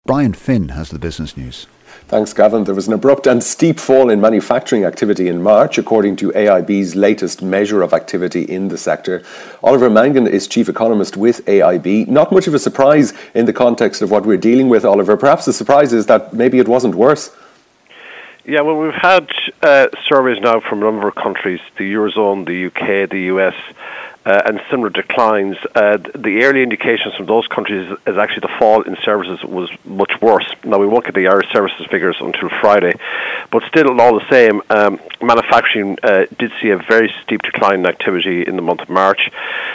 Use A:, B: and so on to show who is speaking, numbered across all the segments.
A: Brian Finn has the business news.
B: Thanks, Gavin. There was an abrupt and steep fall in manufacturing activity in March, according to AIB's latest measure of activity in the sector. Oliver Mangan is chief economist with AIB. Not much of a surprise in the context of what we're dealing with, Oliver. Perhaps the surprise is that maybe it wasn't worse.
C: Yeah, well, we've had surveys now from a number of countries, the Eurozone, the UK, the US, and similar declines. The early indications from those countries is actually the fall in services was much worse. Now, we won't get the Irish services figures until Friday, but still, all the same, manufacturing did see a very steep decline in activity in the month of March.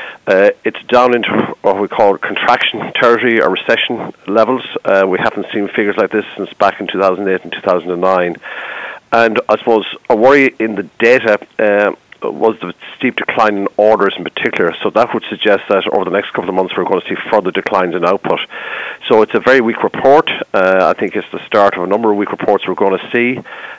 C: It's down into what we call contraction territory or recession levels. We haven't seen figures like this since back in 2008 and 2009. And I suppose a worry in the data was the steep decline in orders in particular. So that would suggest that over the next couple of months we're going to see further declines in output. So it's a very weak report. I think it's the start of a number of weak reports we're going to see,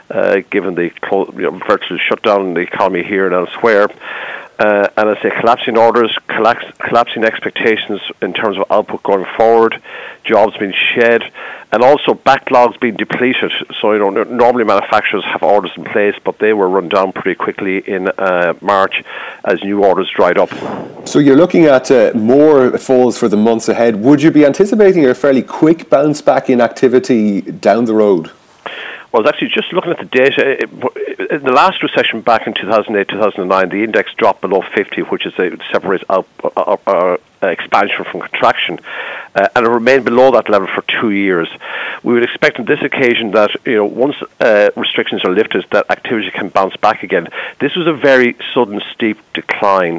C: given the virtual shutdown in the economy here and elsewhere. And I say collapsing orders, collapsing expectations in terms of output going forward, jobs being shed, and also backlogs being depleted. So, normally manufacturers have orders in place, but they were run down pretty quickly in March as new orders dried up.
B: So you're looking at more falls for the months ahead. Would you be anticipating a fairly quick bounce back in activity down the road?
C: Well, I was actually just looking at the data. In the last recession back in 2008, 2009, the index dropped below 50, which separates out expansion from contraction, and it remained below that level for 2 years. We would expect on this occasion that once restrictions are lifted, that activity can bounce back again. This was a very sudden, steep decline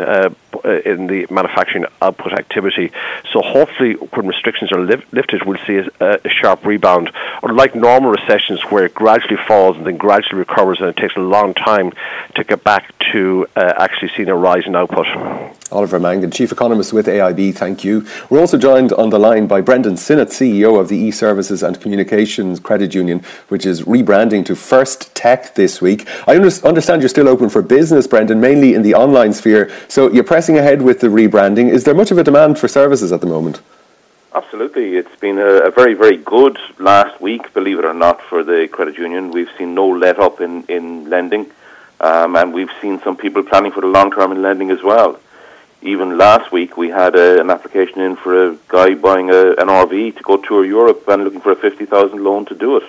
C: in the manufacturing output activity. So hopefully, when restrictions are lifted, we'll see a sharp rebound. Unlike normal recessions, where it gradually falls and then gradually recovers, and it takes a long time to get back to actually seeing a rise in output.
B: Oliver Mangan, chief economist with AIB, thank you. We're also joined on the line by Brendan Sinnott, CEO of the E-Services and Communications Credit Union, which is rebranding to First Tech this week. I understand you're still open for business, Brendan, mainly in the online sphere. So you're pressing ahead with the rebranding. Is there much of a demand for services at the moment?
D: Absolutely. It's been a very, very good last week, believe it or not, for the credit union. We've seen no let-up in lending, and we've seen some people planning for the long term in lending as well. Even last week, we had an application in for a guy buying an RV to go tour Europe and looking for a 50,000 loan to do it.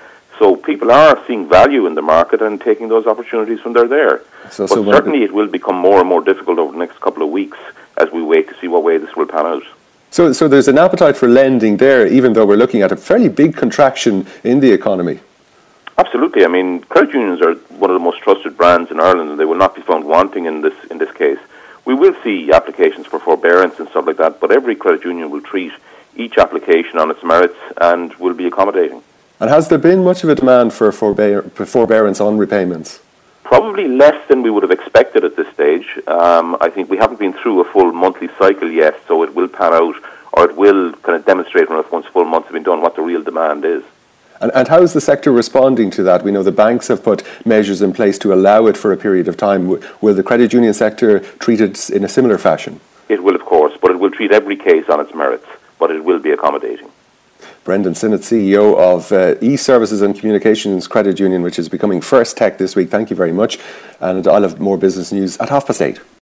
D: So people are seeing value in the market and taking those opportunities when they're there. But certainly it will become more and more difficult over the next couple of weeks as we wait to see what way this will pan out.
B: So there's an appetite for lending there, even though we're looking at a fairly big contraction in the economy.
D: Absolutely. I mean, credit unions are one of the most trusted brands in Ireland, and they will not be found wanting in this case. We will see applications for forbearance and stuff like that, but every credit union will treat each application on its merits and will be accommodating.
B: And has there been much of a demand for forbearance on repayments?
D: Probably less than we would have expected at this stage. I think we haven't been through a full monthly cycle yet, so it will pan out, or it will kind of demonstrate once full months have been done what the real demand is.
B: And how is the sector responding to that? We know the banks have put measures in place to allow it for a period of time. Will the credit union sector treat it in a similar fashion?
D: It will, of course, but it will treat every case on its merits, but it will be accommodating.
B: Brendan Sinnott, CEO of E-Services and Communications Credit Union, which is becoming First Tech this week. Thank you very much. And I'll have more business news at 8:30.